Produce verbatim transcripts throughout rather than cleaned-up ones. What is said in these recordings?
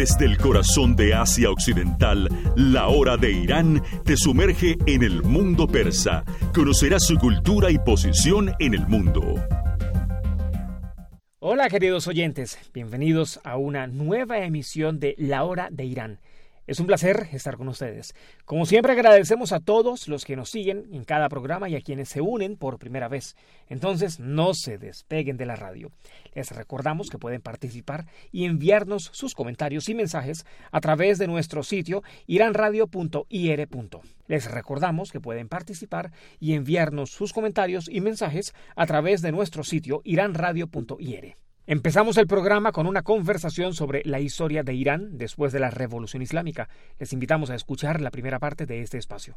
Desde el corazón de Asia Occidental, la hora de Irán te sumerge en el mundo persa. Conocerás su cultura y posición en el mundo. Hola queridos oyentes, bienvenidos a una nueva emisión de La Hora de Irán. Es un placer estar con ustedes. Como siempre agradecemos a todos los que nos siguen en cada programa y a quienes se unen por primera vez. Entonces no se despeguen de la radio. Les recordamos que pueden participar y enviarnos sus comentarios y mensajes a través de nuestro sitio iranradio punto i r. Les recordamos que pueden participar y enviarnos sus comentarios y mensajes a través de nuestro sitio iranradio punto i r. Empezamos el programa con una conversación sobre la historia de Irán después de la Revolución Islámica. Les invitamos a escuchar la primera parte de este espacio.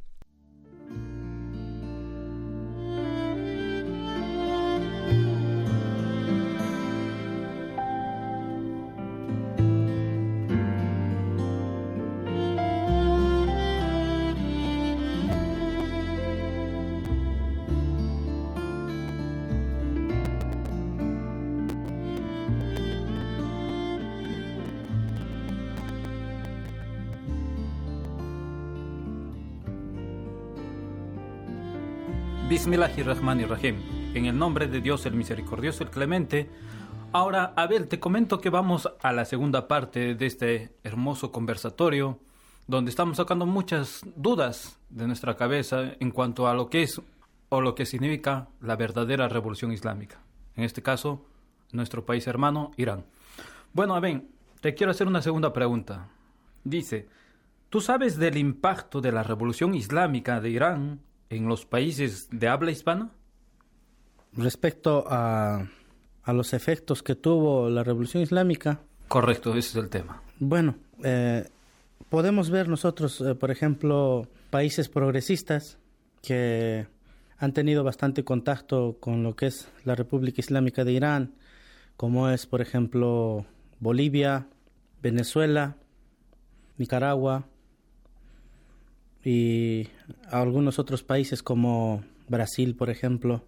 Bismillahirrahmanirrahim. En el nombre de Dios el misericordioso, el clemente. Ahora, a ver, te comento que vamos a la segunda parte de este hermoso conversatorio, donde estamos sacando muchas dudas de nuestra cabeza en cuanto a lo que es o lo que significa la verdadera revolución islámica. En este caso, nuestro país hermano, Irán. Bueno, a ver, te quiero hacer una segunda pregunta. Dice, ¿tú sabes del impacto de la revolución islámica de Irán en los países de habla hispana? Respecto a, a los efectos que tuvo la Revolución Islámica. Correcto, ese es el tema. Bueno, eh, podemos ver nosotros, eh, por ejemplo, países progresistas que han tenido bastante contacto con lo que es la República Islámica de Irán, como es, por ejemplo, Bolivia, Venezuela, Nicaragua y algunos otros países como Brasil, por ejemplo.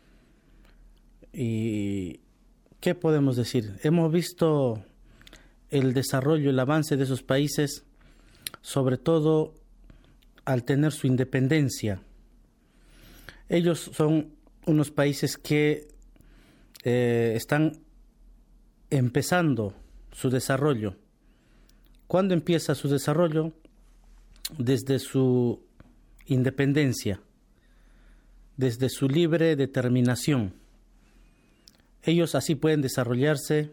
¿Y qué podemos decir? Hemos visto el desarrollo, el avance de esos países, sobre todo al tener su independencia. Ellos son unos países que eh, están empezando su desarrollo. ¿Cuándo empieza su desarrollo? Desde su independencia, desde su libre determinación. Ellos así pueden desarrollarse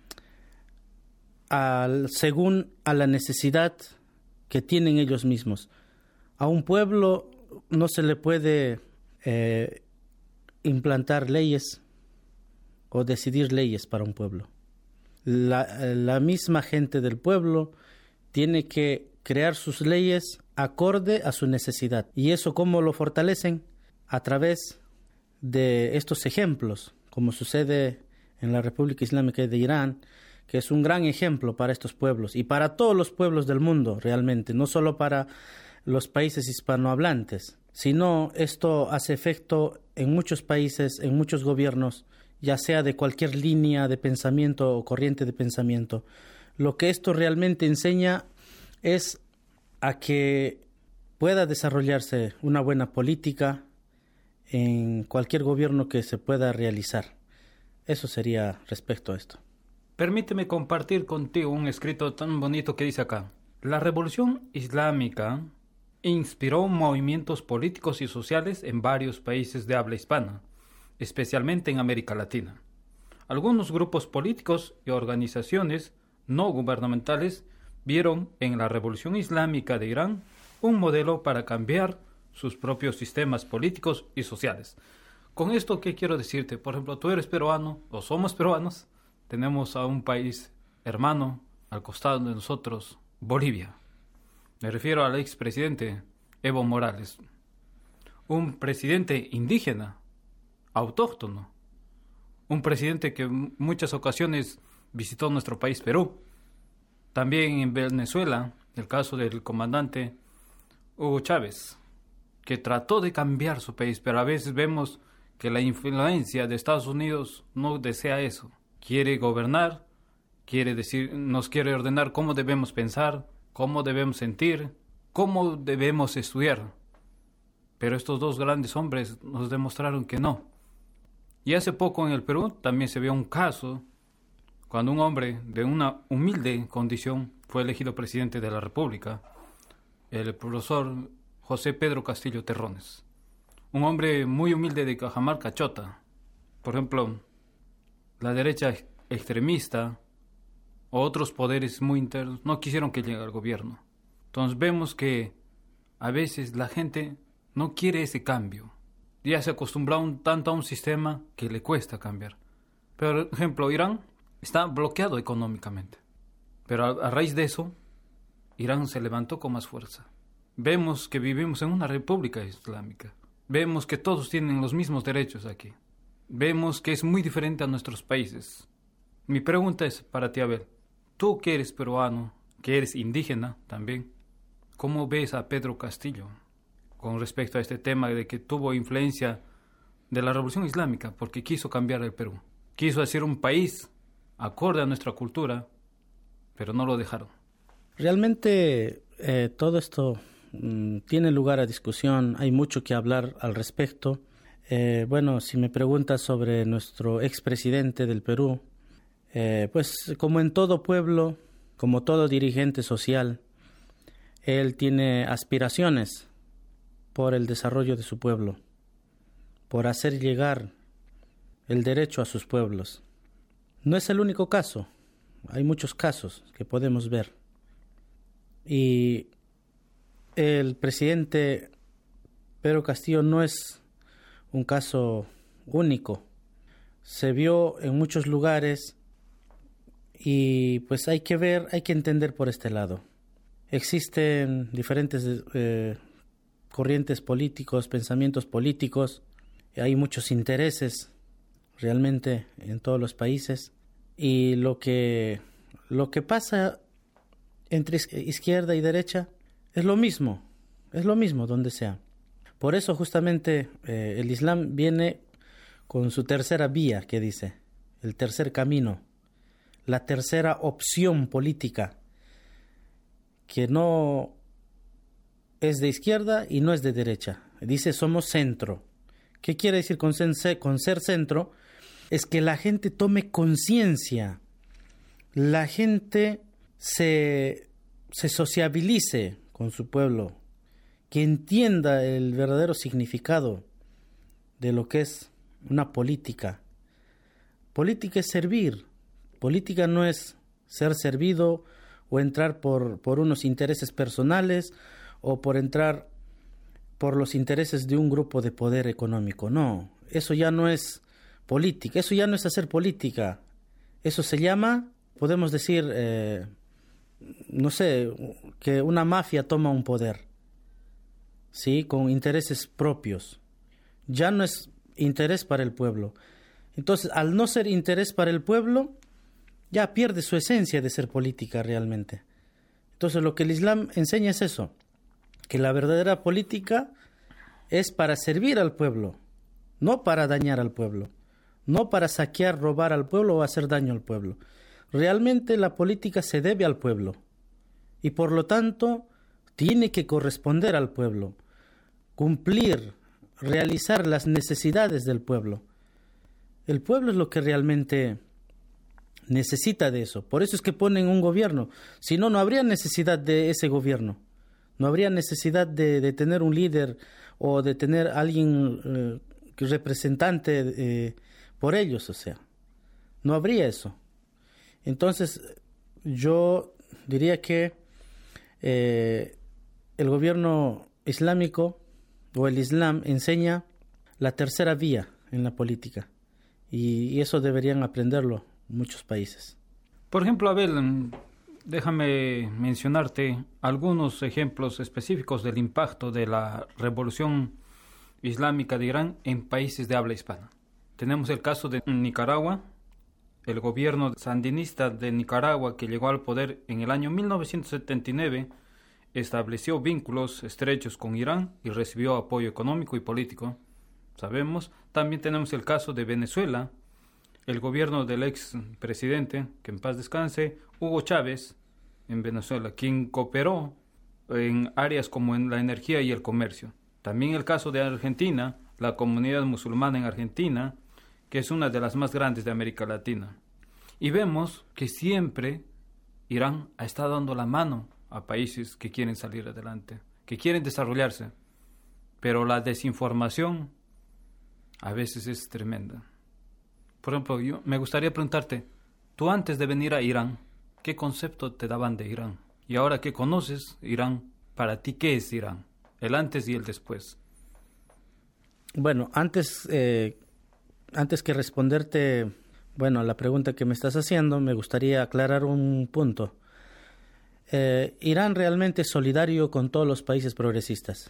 al, según a la necesidad que tienen ellos mismos. A un pueblo no se le puede eh, implantar leyes o decidir leyes para un pueblo. La, la misma gente del pueblo tiene que crear sus leyes acorde a su necesidad. ¿Y eso cómo lo fortalecen? A través de estos ejemplos, como sucede en la República Islámica de Irán, que es un gran ejemplo para estos pueblos y para todos los pueblos del mundo realmente, no solo para los países hispanohablantes, sino esto hace efecto en muchos países, en muchos gobiernos, ya sea de cualquier línea de pensamiento o corriente de pensamiento. Lo que esto realmente enseña es a que pueda desarrollarse una buena política en cualquier gobierno que se pueda realizar. Eso sería respecto a esto. Permíteme compartir contigo un escrito tan bonito que dice acá. La revolución islámica inspiró movimientos políticos y sociales en varios países de habla hispana, especialmente en América Latina. Algunos grupos políticos y organizaciones no gubernamentales vieron en la Revolución Islámica de Irán un modelo para cambiar sus propios sistemas políticos y sociales. Con esto, ¿qué quiero decirte? Por ejemplo, tú eres peruano, o somos peruanos, tenemos a un país hermano al costado de nosotros, Bolivia. Me refiero al expresidente Evo Morales, un presidente indígena, autóctono, un presidente que en muchas ocasiones visitó nuestro país, Perú. También en Venezuela, el caso del comandante Hugo Chávez, que trató de cambiar su país, pero a veces vemos que la influencia de Estados Unidos no desea eso. Quiere gobernar quiere decir, nos quiere ordenar cómo debemos pensar, cómo debemos sentir, cómo debemos estudiar. Pero estos dos grandes hombres nos demostraron que no. Y hace poco en el Perú también se vio un caso cuando un hombre de una humilde condición fue elegido presidente de la República, el profesor José Pedro Castillo Terrones. Un hombre muy humilde de Cajamarca, Chota. Por ejemplo, la derecha extremista o otros poderes muy internos no quisieron que llegue al gobierno. Entonces vemos que a veces la gente no quiere ese cambio. Ya se acostumbró un, tanto a un sistema que le cuesta cambiar. Por ejemplo, Irán está bloqueado económicamente. Pero a, a raíz de eso, Irán se levantó con más fuerza. Vemos que vivimos en una república islámica. Vemos que todos tienen los mismos derechos aquí. Vemos que es muy diferente a nuestros países. Mi pregunta es para ti, Abel. Tú que eres peruano, que eres indígena también, ¿cómo ves a Pedro Castillo con respecto a este tema de que tuvo influencia de la Revolución Islámica porque quiso cambiar el Perú? Quiso hacer un país acorde a nuestra cultura, pero no lo dejaron. Realmente eh, todo esto mmm, tiene lugar a discusión, hay mucho que hablar al respecto. Eh, bueno, si me preguntas sobre nuestro expresidente del Perú, eh, pues como en todo pueblo, como todo dirigente social, él tiene aspiraciones por el desarrollo de su pueblo, por hacer llegar el derecho a sus pueblos. No es el único caso, hay muchos casos que podemos ver. Y el presidente Pedro Castillo no es un caso único. Se vio en muchos lugares y pues hay que ver, hay que entender por este lado. Existen diferentes eh, corrientes políticos, pensamientos políticos, hay muchos intereses realmente en todos los países y lo que lo que pasa entre izquierda y derecha es lo mismo, es lo mismo donde sea. Por eso justamente eh, el Islam viene con su tercera vía, que dice, el tercer camino, la tercera opción política, que no es de izquierda y no es de derecha. Dice, somos centro. ¿Qué quiere decir con ser, con ser centro? Es que la gente tome conciencia, la gente se, se sociabilice con su pueblo, que entienda el verdadero significado de lo que es una política. Política es servir, política no es ser servido o entrar por, por unos intereses personales o por entrar por los intereses de un grupo de poder económico. No, eso ya no es política, eso ya no es hacer política. Eso se llama, podemos decir, eh, no sé, que una mafia toma un poder, ¿sí? Con intereses propios. Ya no es interés para el pueblo. Entonces, al no ser interés para el pueblo, ya pierde su esencia de ser política realmente. Entonces, lo que el Islam enseña es eso, que la verdadera política es para servir al pueblo, no para dañar al pueblo, no para saquear, robar al pueblo o hacer daño al pueblo. Realmente la política se debe al pueblo y por lo tanto tiene que corresponder al pueblo, cumplir, realizar las necesidades del pueblo. El pueblo es lo que realmente necesita de eso. Por eso es que ponen un gobierno. Si no, no habría necesidad de ese gobierno. No habría necesidad de, de tener un líder o de tener alguien eh, representante eh, por ellos, o sea. No habría eso. Entonces, yo diría que eh, el gobierno islámico o el Islam enseña la tercera vía en la política y, y eso deberían aprenderlo muchos países. Por ejemplo, Abel, déjame mencionarte algunos ejemplos específicos del impacto de la revolución islámica de Irán en países de habla hispana. Tenemos el caso de Nicaragua. El gobierno sandinista de Nicaragua, que llegó al poder en el año mil novecientos setenta y nueve, estableció vínculos estrechos con Irán y recibió apoyo económico y político. Sabemos. También tenemos el caso de Venezuela, el gobierno del ex presidente, que en paz descanse, Hugo Chávez, en Venezuela, quien cooperó en áreas como en la energía y el comercio. También el caso de Argentina, la comunidad musulmana en Argentina, que es una de las más grandes de América Latina. Y vemos que siempre Irán ha estado dando la mano a países que quieren salir adelante, que quieren desarrollarse. Pero la desinformación a veces es tremenda. Por ejemplo, yo me gustaría preguntarte, tú antes de venir a Irán, ¿qué concepto te daban de Irán? Y ahora que conoces Irán, para ti, ¿qué es Irán? El antes y el después. Bueno, antes, eh, antes que responderte, bueno, a la pregunta que me estás haciendo, me gustaría aclarar un punto. Eh, Irán realmente es solidario con todos los países progresistas.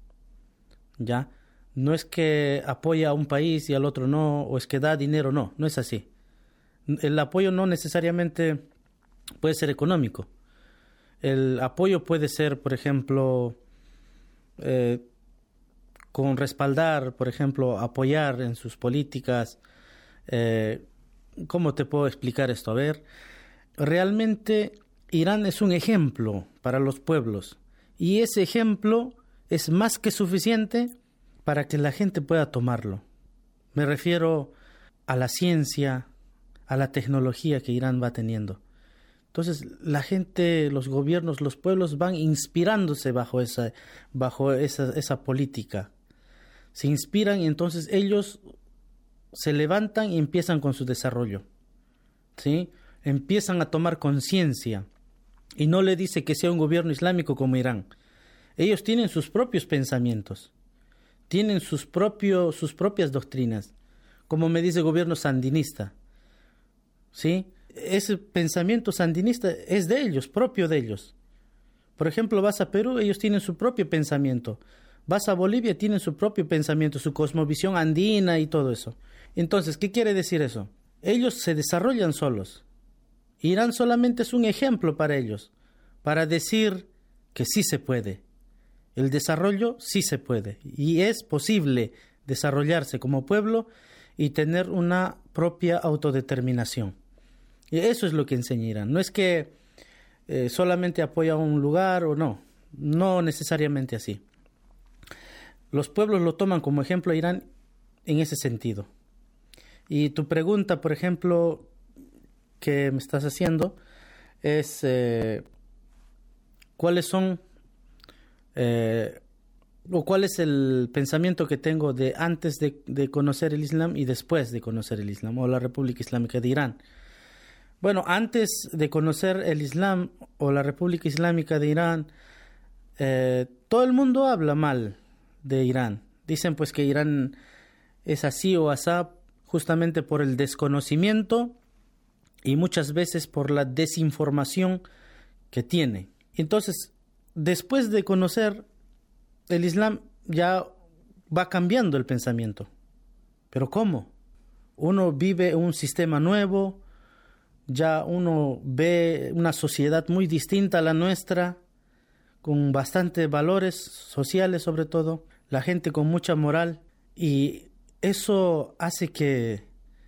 ¿Ya? No es que apoya a un país y al otro no, o es que da dinero, no, no es así. El apoyo no necesariamente puede ser económico. El apoyo puede ser, por ejemplo, eh, con respaldar, por ejemplo, apoyar en sus políticas. Eh, ¿Cómo te puedo explicar esto? A ver, realmente Irán es un ejemplo para los pueblos y ese ejemplo es más que suficiente para que la gente pueda tomarlo. Me refiero a la ciencia, a la tecnología que Irán va teniendo. Entonces, la gente, los gobiernos, los pueblos van inspirándose bajo esa, bajo esa, esa política. Se inspiran y entonces ellos se levantan y empiezan con su desarrollo. ¿Sí? Empiezan a tomar conciencia. Y no le dice que sea un gobierno islámico como Irán. Ellos tienen sus propios pensamientos. Tienen sus, propio, sus propias doctrinas. Como me dice el gobierno sandinista. ¿Sí? Ese pensamiento sandinista es de ellos, propio de ellos. Por ejemplo, vas a Perú, ellos tienen su propio pensamiento. Vas a Bolivia, tienen su propio pensamiento, su cosmovisión andina y todo eso. Entonces, ¿qué quiere decir eso? Ellos se desarrollan solos. Irán solamente es un ejemplo para ellos, para decir que sí se puede. El desarrollo sí se puede y es posible desarrollarse como pueblo y tener una propia autodeterminación. Y eso es lo que enseña Irán. No es que eh, solamente apoya a un lugar o no, no necesariamente así. Los pueblos lo toman como ejemplo a Irán en ese sentido. Y tu pregunta, por ejemplo, que me estás haciendo es eh, ¿cuáles son eh, o cuál es el pensamiento que tengo de antes de, de conocer el Islam y después de conocer el Islam o la República Islámica de Irán? Bueno, antes de conocer el Islam o la República Islámica de Irán, eh, todo el mundo habla mal de Irán. Dicen pues que Irán es así o asá justamente por el desconocimiento y muchas veces por la desinformación que tiene. Entonces, después de conocer el Islam, ya va cambiando el pensamiento. ¿Pero cómo? Uno vive un sistema nuevo, ya uno ve una sociedad muy distinta a la nuestra, con bastantes valores sociales sobre todo, la gente con mucha moral, y eso hace que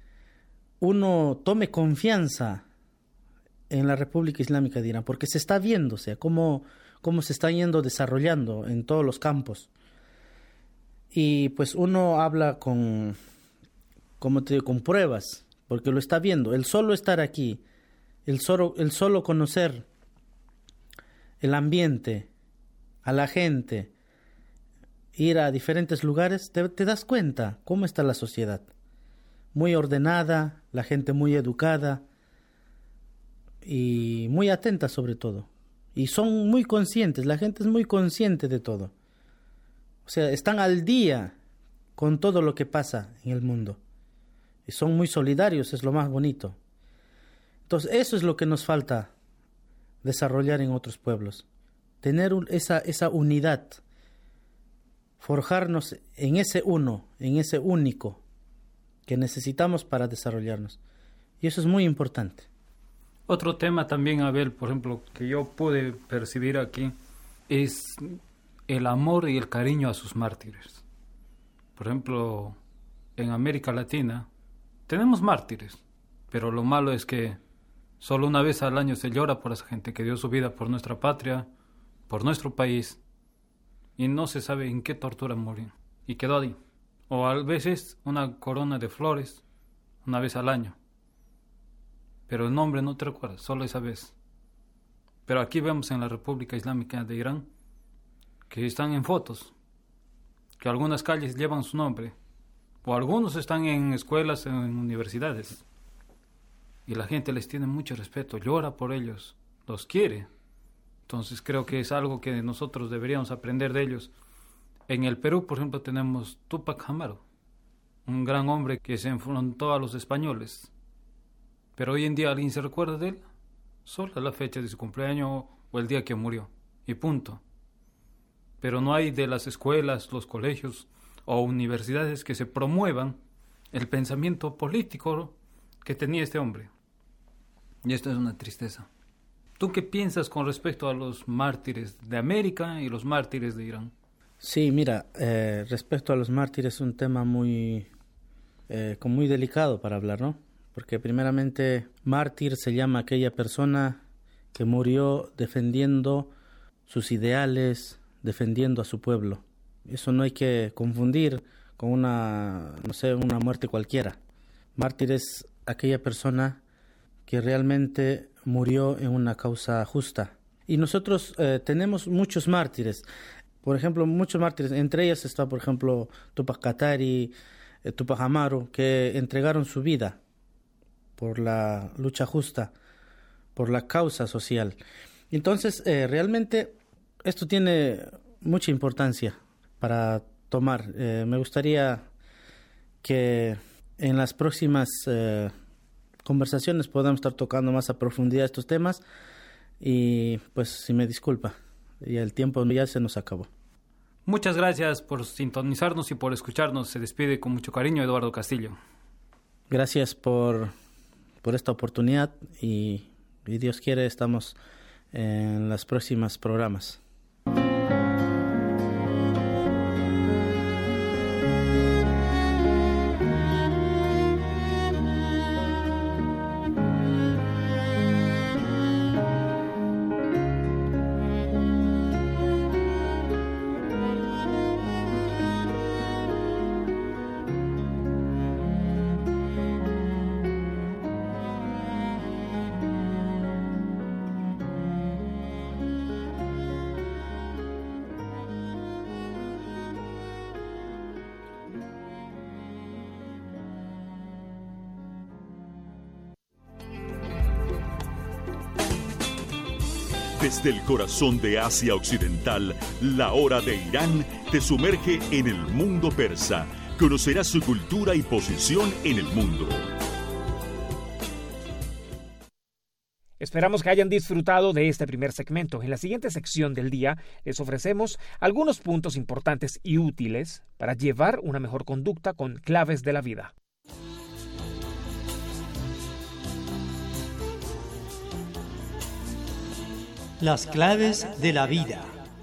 uno tome confianza en la República Islámica de Irán, porque se está viendo, o sea, cómo, cómo se está yendo desarrollando en todos los campos. Y pues uno habla con, como te digo, con pruebas, porque lo está viendo. El solo estar aquí, el solo, el solo conocer el ambiente, a la gente, ir a diferentes lugares, te, te das cuenta cómo está la sociedad. Muy ordenada, la gente muy educada y muy atenta sobre todo. Y son muy conscientes, la gente es muy consciente de todo. O sea, están al día con todo lo que pasa en el mundo. Y son muy solidarios, es lo más bonito. Entonces, eso es lo que nos falta desarrollar en otros pueblos. Tener un, esa, esa unidad. Forjarnos en ese uno, en ese único que necesitamos para desarrollarnos. Y eso es muy importante. Otro tema también, Abel, por ejemplo, que yo pude percibir aquí, es el amor y el cariño a sus mártires. Por ejemplo, en América Latina, Tenemos mártires, pero lo malo es que solo una vez al año se llora por esa gente que dio su vida por nuestra patria, por nuestro país, y no se sabe en qué tortura murió, y quedó ahí. O a veces una corona de flores, una vez al año. Pero el nombre no te recuerdas, solo esa vez. Pero aquí vemos en la República Islámica de Irán que están en fotos, que algunas calles llevan su nombre, o algunos están en escuelas, en universidades, y la gente les tiene mucho respeto, llora por ellos, los quiere. Entonces creo que es algo que nosotros deberíamos aprender de ellos. En el Perú, por ejemplo, tenemos Túpac Amaru, un gran hombre que se enfrentó a los españoles, pero hoy en día alguien se recuerda de él solo la fecha de su cumpleaños o el día que murió, y punto. Pero no hay de las escuelas, los colegios o universidades que se promuevan el pensamiento político que tenía este hombre. Y esto es una tristeza. ¿Tú qué piensas con respecto a los mártires de América y los mártires de Irán? Sí, mira, eh, respecto a los mártires es un tema muy, eh, como muy delicado para hablar, ¿no? Porque primeramente mártir se llama aquella persona que murió defendiendo sus ideales, defendiendo a su pueblo. Eso no hay que confundir con una, no sé, una muerte cualquiera. Mártir es aquella persona que realmente murió en una causa justa. Y nosotros eh, tenemos muchos mártires. Por ejemplo, muchos mártires. Entre ellas está, por ejemplo, Túpac Katari, eh, Túpac Amaru, que entregaron su vida por la lucha justa, por la causa social. Entonces, eh, realmente esto tiene mucha importancia para tomar. Eh, me gustaría que en las próximas eh, conversaciones podamos estar tocando más a profundidad estos temas y pues si me disculpa, ya el tiempo ya se nos acabó. Muchas gracias por sintonizarnos y por escucharnos. Se despide con mucho cariño Eduardo Castillo. Gracias por, por esta oportunidad y, y Dios quiere estamos en los próximos programas. Desde el corazón de Asia Occidental, la hora de Irán te sumerge en el mundo persa. Conocerás su cultura y posición en el mundo. Esperamos que hayan disfrutado de este primer segmento. En la siguiente sección del día les ofrecemos algunos puntos importantes y útiles para llevar una mejor conducta con claves de la vida. Las claves de la vida.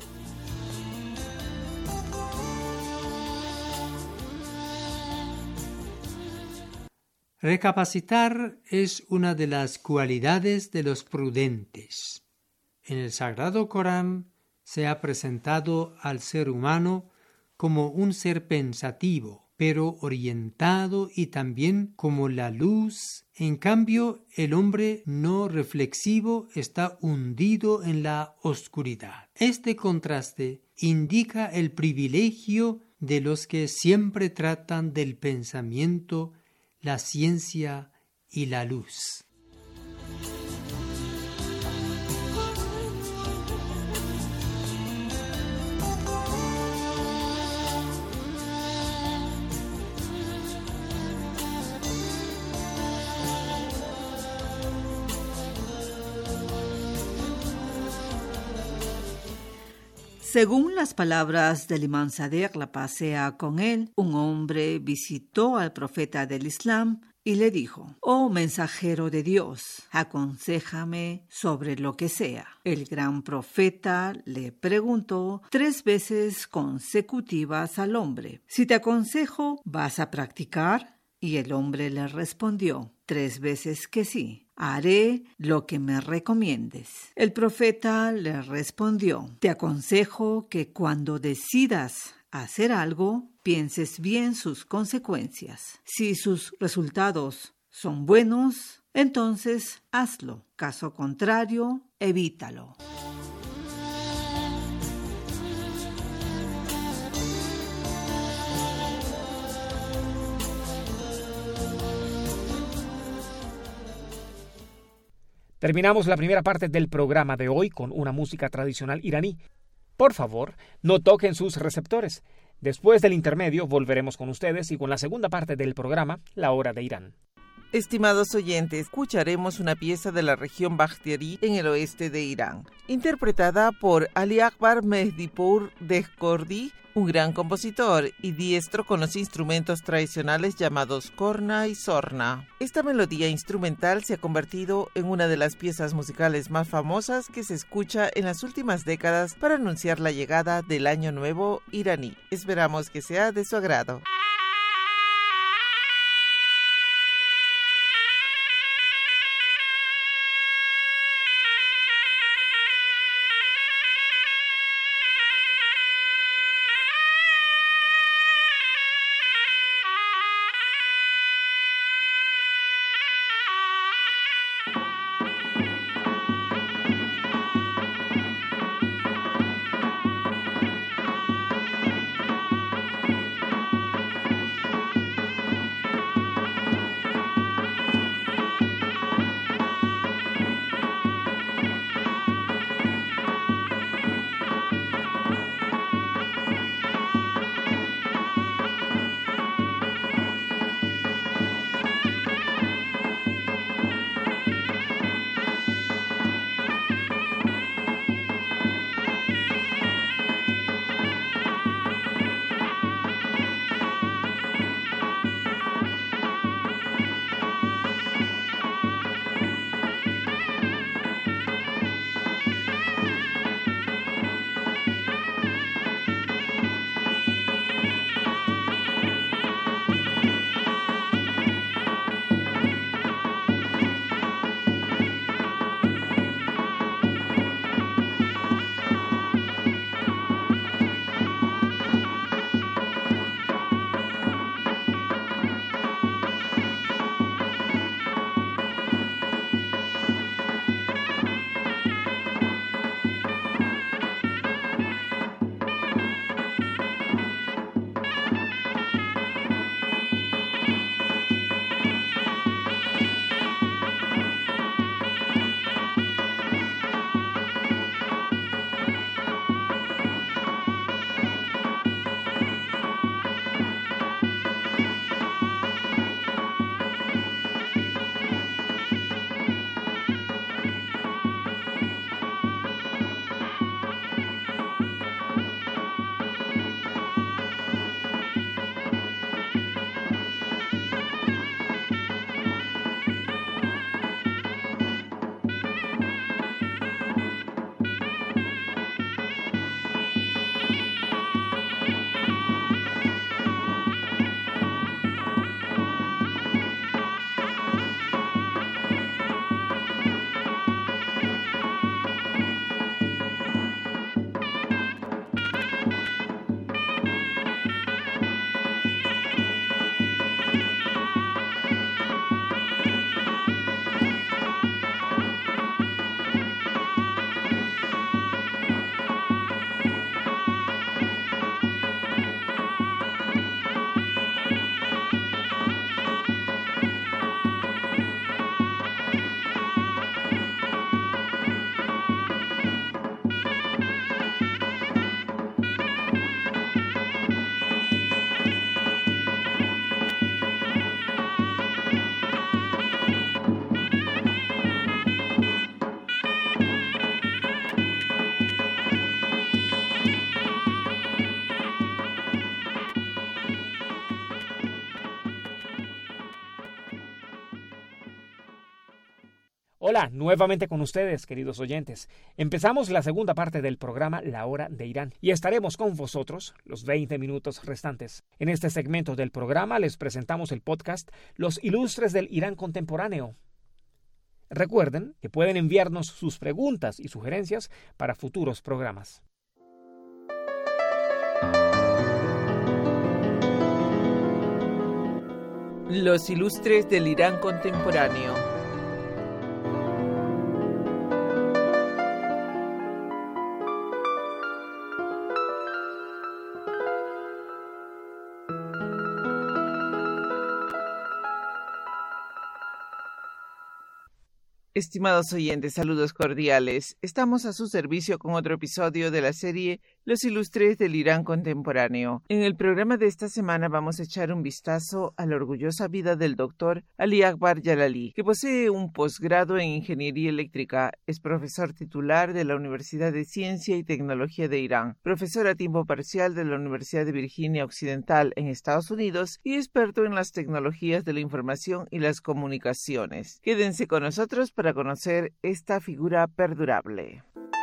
Recapacitar es una de las cualidades de los prudentes. En el Sagrado Corán se ha presentado al ser humano como un ser pensativo, pero orientado, y también como la luz. En cambio, el hombre no reflexivo está hundido en la oscuridad. Este contraste indica el privilegio de los que siempre tratan del pensamiento, la ciencia y la luz. Según las palabras del imán Sadiq, la paz sea con él, un hombre visitó al profeta del Islam y le dijo: «Oh mensajero de Dios, aconséjame sobre lo que sea». El gran profeta le preguntó tres veces consecutivas al hombre: «Si te aconsejo, ¿vas a practicar?». Y el hombre le respondió, tres veces que sí, haré lo que me recomiendes. El profeta le respondió, te aconsejo que cuando decidas hacer algo, pienses bien sus consecuencias. Si sus resultados son buenos, entonces hazlo. Caso contrario, evítalo. Terminamos la primera parte del programa de hoy con una música tradicional iraní. Por favor, no toquen sus receptores. Después del intermedio volveremos con ustedes y con la segunda parte del programa, La Hora de Irán. Estimados oyentes, escucharemos una pieza de la región Bakhtiari en el oeste de Irán, interpretada por Ali Akbar Mehdipur Dehkordi, un gran compositor y diestro con los instrumentos tradicionales llamados korna y sorna. Esta melodía instrumental se ha convertido en una de las piezas musicales más famosas que se escucha en las últimas décadas para anunciar la llegada del Año Nuevo iraní. Esperamos que sea de su agrado. Hola, nuevamente con ustedes, queridos oyentes. Empezamos la segunda parte del programa La Hora de Irán y estaremos con vosotros los veinte minutos restantes. En este segmento del programa les presentamos el podcast Los Ilustres del Irán Contemporáneo. Recuerden que pueden enviarnos sus preguntas y sugerencias para futuros programas. Los Ilustres del Irán Contemporáneo. Estimados oyentes, saludos cordiales. Estamos a su servicio con otro episodio de la serie Los Ilustres del Irán Contemporáneo. En el programa de esta semana vamos a echar un vistazo a la orgullosa vida del doctor Ali Akbar Jalali, que posee un posgrado en Ingeniería Eléctrica, es profesor titular de la Universidad de Ciencia y Tecnología de Irán, profesor a tiempo parcial de la Universidad de Virginia Occidental en Estados Unidos y experto en las tecnologías de la información y las comunicaciones. Quédense con nosotros para para conocer esta figura perdurable.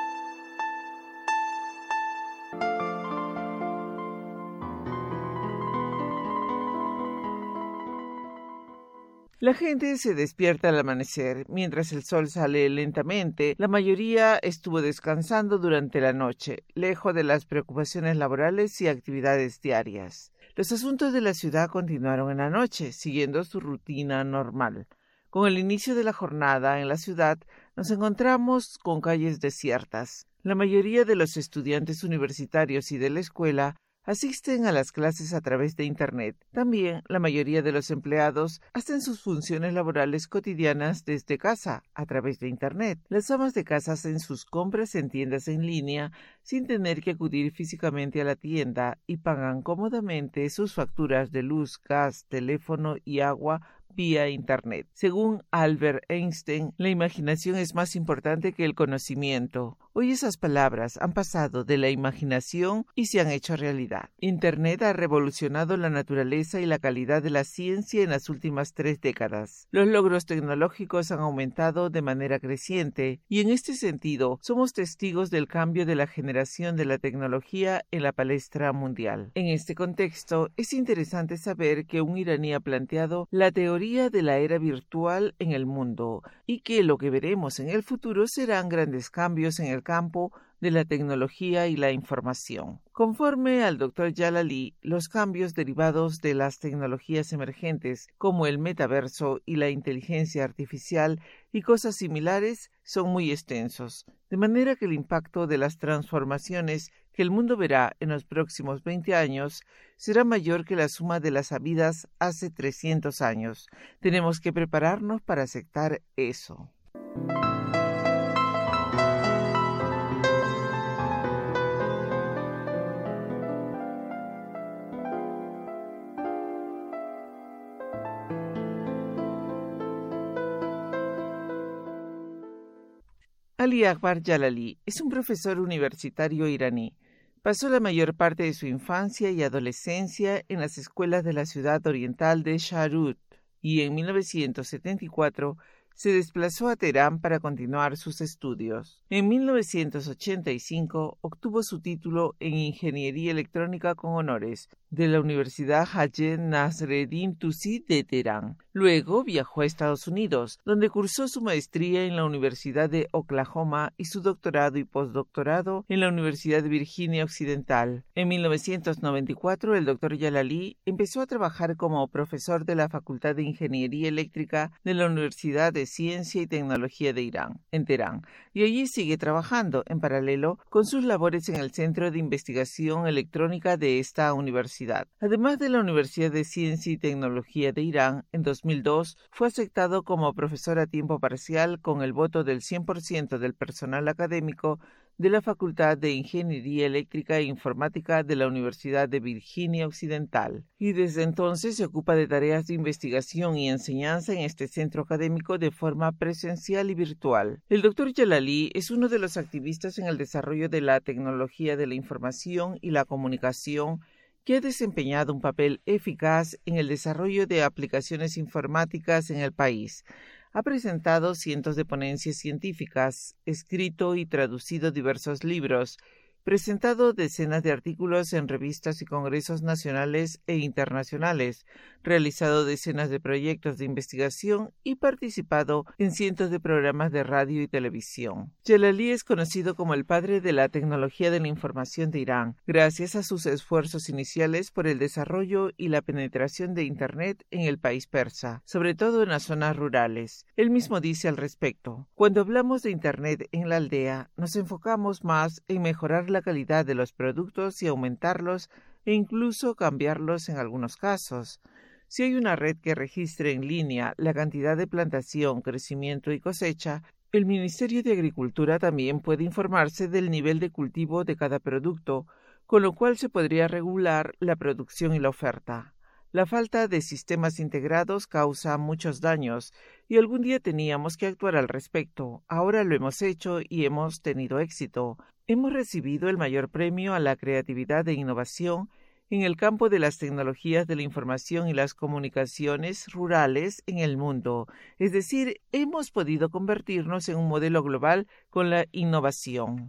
La gente se despierta al amanecer. Mientras el sol sale lentamente, la mayoría estuvo descansando durante la noche, lejos de las preocupaciones laborales y actividades diarias. Los asuntos de la ciudad continuaron en la noche, siguiendo su rutina normal. Con el inicio de la jornada en la ciudad, nos encontramos con calles desiertas. La mayoría de los estudiantes universitarios y de la escuela asisten a las clases a través de Internet. También la mayoría de los empleados hacen sus funciones laborales cotidianas desde casa, a través de Internet. Las amas de casa hacen sus compras en tiendas en línea sin tener que acudir físicamente a la tienda y pagan cómodamente sus facturas de luz, gas, teléfono y agua vía Internet. Según Albert Einstein, la imaginación es más importante que el conocimiento. Hoy esas palabras han pasado de la imaginación y se han hecho realidad. Internet ha revolucionado la naturaleza y la calidad de la ciencia en las últimas tres décadas. Los logros tecnológicos han aumentado de manera creciente y en este sentido somos testigos del cambio de la generación de la tecnología en la palestra mundial. En este contexto, es interesante saber que un iraní ha planteado la teoría de la era virtual en el mundo y que lo que veremos en el futuro serán grandes cambios en el campo de la tecnología y la información. Conforme al doctor Jalali, los cambios derivados de las tecnologías emergentes como el metaverso y la inteligencia artificial y cosas similares son muy extensos, de manera que el impacto de las transformaciones que el mundo verá en los próximos veinte años será mayor que la suma de las habidas hace trescientos años. Tenemos que prepararnos para aceptar eso. Ali Akbar Jalali es un profesor universitario iraní. Pasó la mayor parte de su infancia y adolescencia en las escuelas de la ciudad oriental de Sharut y en mil novecientos setenta y cuatro se desplazó a Teherán para continuar sus estudios. En mil novecientos ochenta y cinco obtuvo su título en Ingeniería Electrónica con honores de la Universidad Hajj Nasreddin Tusi de Teherán. Luego viajó a Estados Unidos, donde cursó su maestría en la Universidad de Oklahoma y su doctorado y postdoctorado en la Universidad de Virginia Occidental. En mil novecientos noventa y cuatro, el doctor Jalali empezó a trabajar como profesor de la Facultad de Ingeniería Eléctrica de la Universidad de Ciencia y Tecnología de Irán, en Teherán, y allí sigue trabajando en paralelo con sus labores en el Centro de Investigación Electrónica de esta universidad. Además de la Universidad de Ciencia y Tecnología de Irán, en dos mil dos fue aceptado como profesor a tiempo parcial con el voto del cien por ciento del personal académico de la Facultad de Ingeniería Eléctrica e Informática de la Universidad de Virginia Occidental, y desde entonces se ocupa de tareas de investigación y enseñanza en este centro académico de forma presencial y virtual. El doctor Jalali es uno de los activistas en el desarrollo de la tecnología de la información y la comunicación, que ha desempeñado un papel eficaz en el desarrollo de aplicaciones informáticas en el país. Ha presentado cientos de ponencias científicas, escrito y traducido diversos libros, presentado decenas de artículos en revistas y congresos nacionales e internacionales, realizado decenas de proyectos de investigación y participado en cientos de programas de radio y televisión. Jalali es conocido como el padre de la tecnología de la información de Irán, gracias a sus esfuerzos iniciales por el desarrollo y la penetración de Internet en el país persa, sobre todo en las zonas rurales. Él mismo dice al respecto: cuando hablamos de Internet en la aldea, nos enfocamos más en mejorar la calidad de los productos y aumentarlos e incluso cambiarlos en algunos casos. Si hay una red que registre en línea la cantidad de plantación, crecimiento y cosecha, el Ministerio de Agricultura también puede informarse del nivel de cultivo de cada producto, con lo cual se podría regular la producción y la oferta. La falta de sistemas integrados causa muchos daños y algún día teníamos que actuar al respecto. Ahora lo hemos hecho y hemos tenido éxito. Hemos recibido el mayor premio a la creatividad e innovación en el campo de las tecnologías de la información y las comunicaciones rurales en el mundo. Es decir, hemos podido convertirnos en un modelo global con la innovación.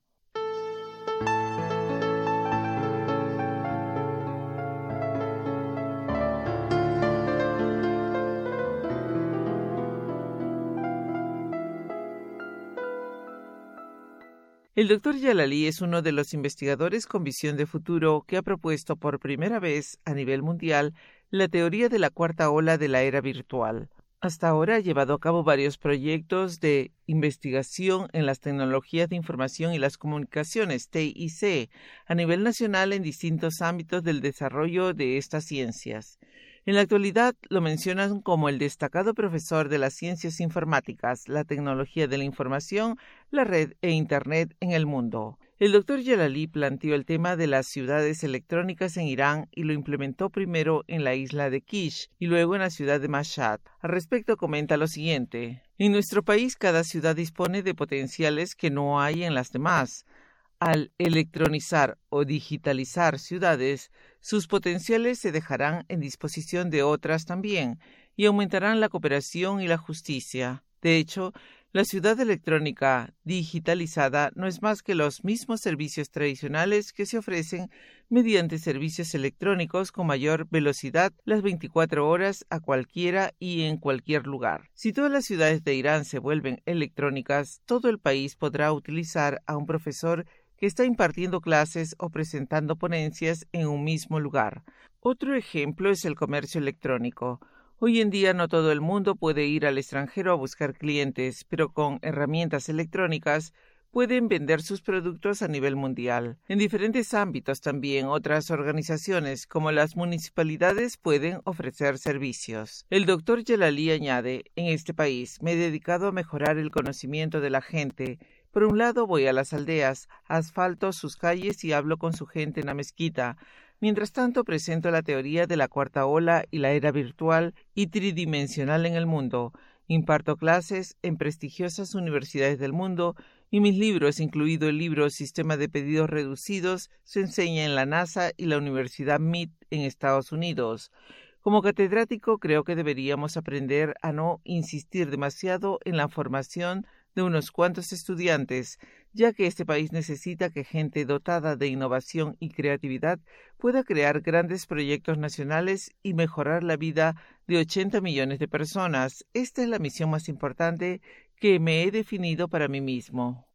El doctor Jalali es uno de los investigadores con visión de futuro que ha propuesto por primera vez a nivel mundial la teoría de la cuarta ola de la era virtual. Hasta ahora ha llevado a cabo varios proyectos de investigación en las tecnologías de información y las comunicaciones, T I C, a nivel nacional en distintos ámbitos del desarrollo de estas ciencias. En la actualidad lo mencionan como el destacado profesor de las ciencias informáticas, la tecnología de la información, la red e Internet en el mundo. El doctor Jalali planteó el tema de las ciudades electrónicas en Irán y lo implementó primero en la isla de Kish y luego en la ciudad de Mashhad. Al respecto comenta lo siguiente: en nuestro país cada ciudad dispone de potenciales que no hay en las demás. Al electronizar o digitalizar ciudades, sus potenciales se dejarán en disposición de otras también y aumentarán la cooperación y la justicia. De hecho, la ciudad electrónica digitalizada no es más que los mismos servicios tradicionales que se ofrecen mediante servicios electrónicos con mayor velocidad las veinticuatro horas a cualquiera y en cualquier lugar. Si todas las ciudades de Irán se vuelven electrónicas, todo el país podrá utilizar a un profesor que está impartiendo clases o presentando ponencias en un mismo lugar. Otro ejemplo es el comercio electrónico. Hoy en día no todo el mundo puede ir al extranjero a buscar clientes, pero con herramientas electrónicas pueden vender sus productos a nivel mundial. En diferentes ámbitos también otras organizaciones, como las municipalidades, pueden ofrecer servicios. El doctor Jalali añade: en este país me he dedicado a mejorar el conocimiento de la gente. Por un lado voy a las aldeas, asfalto sus calles y hablo con su gente en la mezquita. Mientras tanto presento la teoría de la cuarta ola y la era virtual y tridimensional en el mundo. Imparto clases en prestigiosas universidades del mundo y mis libros, incluido el libro Sistema de Pedidos Reducidos, se enseña en la NASA y la Universidad M I T en Estados Unidos. Como catedrático creo que deberíamos aprender a no insistir demasiado en la formación de unos cuantos estudiantes, ya que este país necesita que gente dotada de innovación y creatividad pueda crear grandes proyectos nacionales y mejorar la vida de ochenta millones de personas. Esta es la misión más importante que me he definido para mí mismo.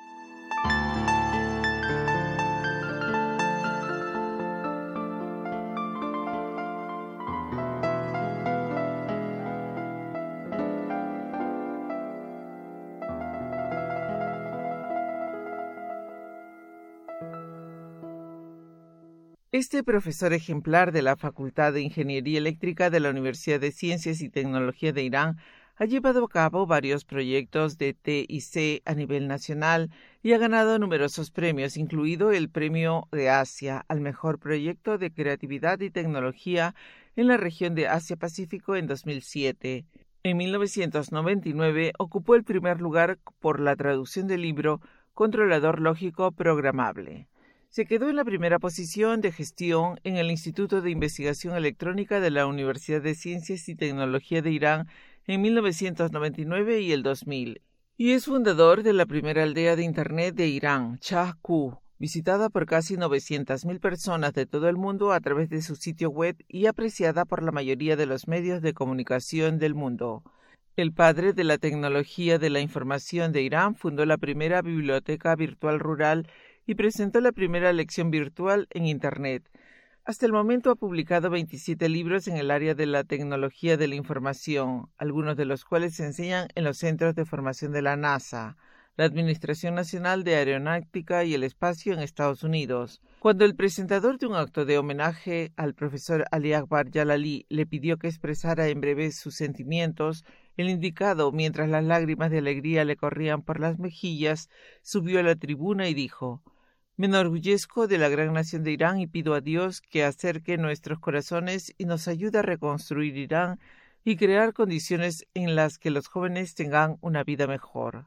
Este profesor ejemplar de la Facultad de Ingeniería Eléctrica de la Universidad de Ciencias y Tecnología de Irán ha llevado a cabo varios proyectos de T I C a nivel nacional y ha ganado numerosos premios, incluido el Premio de Asia al Mejor Proyecto de Creatividad y Tecnología en la región de Asia-Pacífico en dos mil siete. En mil novecientos noventa y nueve ocupó el primer lugar por la traducción del libro Controlador Lógico Programable. Se quedó en la primera posición de gestión en el Instituto de Investigación Electrónica de la Universidad de Ciencias y Tecnología de Irán en mil novecientos noventa y nueve y el dos mil, y es fundador de la primera aldea de Internet de Irán, Chahku, visitada por casi novecientas mil personas de todo el mundo a través de su sitio web y apreciada por la mayoría de los medios de comunicación del mundo. El padre de la tecnología de la información de Irán fundó la primera biblioteca virtual rural y presentó la primera lección virtual en Internet. Hasta el momento ha publicado veintisiete libros en el área de la tecnología de la información, algunos de los cuales se enseñan en los centros de formación de la NASA, la Administración Nacional de Aeronáutica y el Espacio en Estados Unidos. Cuando el presentador de un acto de homenaje al profesor Ali Akbar Jalali le pidió que expresara en breve sus sentimientos, el indicado, mientras las lágrimas de alegría le corrían por las mejillas, subió a la tribuna y dijo: «Me enorgullezco de la gran nación de Irán y pido a Dios que acerque nuestros corazones y nos ayude a reconstruir Irán y crear condiciones en las que los jóvenes tengan una vida mejor».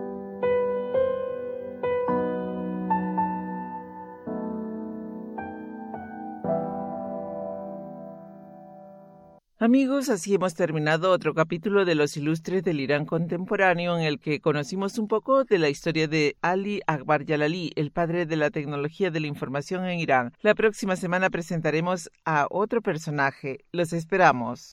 Amigos, así hemos terminado otro capítulo de Los Ilustres del Irán Contemporáneo, en el que conocimos un poco de la historia de Ali Akbar Jalali, el padre de la tecnología de la información en Irán. La próxima semana presentaremos a otro personaje. Los esperamos.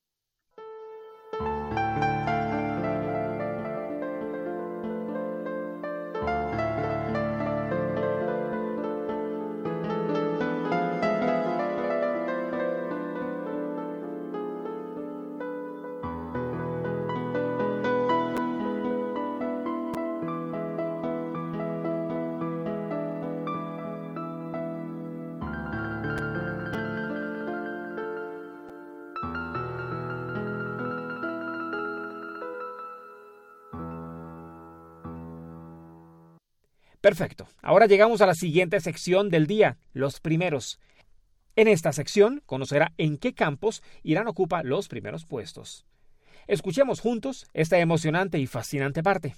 Perfecto. Ahora llegamos a la siguiente sección del día, los primeros. En esta sección conocerá en qué campos Irán ocupa los primeros puestos. Escuchemos juntos esta emocionante y fascinante parte.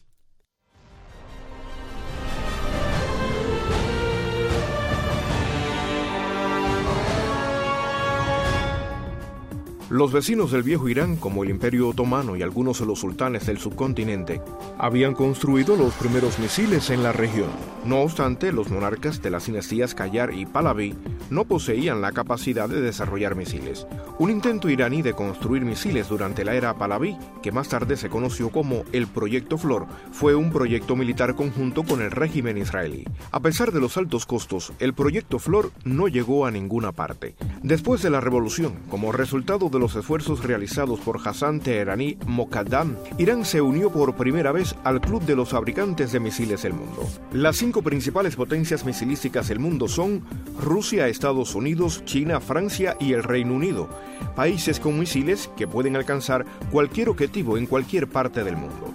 Los vecinos del viejo Irán, como el Imperio Otomano y algunos de los sultanes del subcontinente, habían construido los primeros misiles en la región. No obstante, los monarcas de las dinastías Qajar y Pahlaví no poseían la capacidad de desarrollar misiles. Un intento iraní de construir misiles durante la era Pahlaví, que más tarde se conoció como el Proyecto Flor, fue un proyecto militar conjunto con el régimen israelí. A pesar de los altos costos, el Proyecto Flor no llegó a ninguna parte. Después de la revolución, como resultado de los esfuerzos realizados por Hassan Teherani Mokaddam, Irán se unió por primera vez al Club de los Fabricantes de Misiles del Mundo. Las cinco principales potencias misilísticas del mundo son Rusia, Estados Unidos, China, Francia y el Reino Unido, países con misiles que pueden alcanzar cualquier objetivo en cualquier parte del mundo.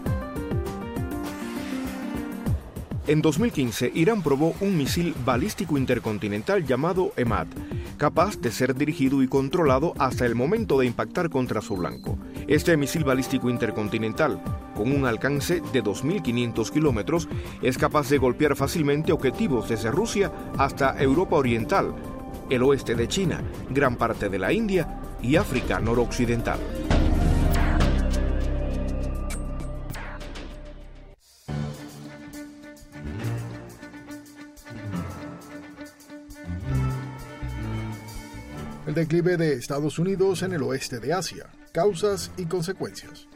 En dos mil quince, Irán probó un misil balístico intercontinental llamado EMAD, capaz de ser dirigido y controlado hasta el momento de impactar contra su blanco. Este misil balístico intercontinental, con un alcance de dos mil quinientos kilómetros, es capaz de golpear fácilmente objetivos desde Rusia hasta Europa Oriental, el oeste de China, gran parte de la India y África noroccidental. El declive de Estados Unidos en el oeste de Asia, causas y consecuencias.